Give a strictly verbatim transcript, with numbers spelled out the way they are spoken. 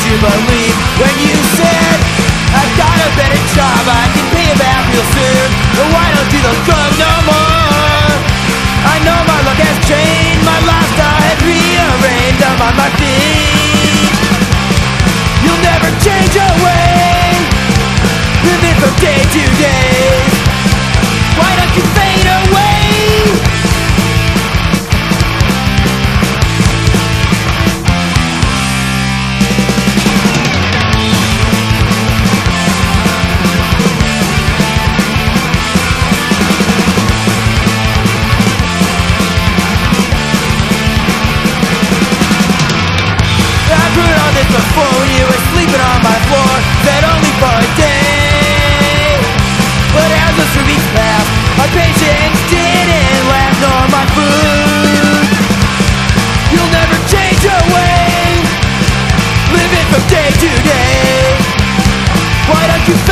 you believe when you said, I've got a better job, I can pay you back real soon, but why don't do those drugs no more? I know my luck has changed, my lifestyle has rearranged, I'm on my feet. You'll never change your way, living from day to day. Why don't you fade away? Before you were sleeping on my floor, said only for a day. But as the three weeks passed, my patience didn't last, nor my food. You'll never change your way, living from day to day. Why don't you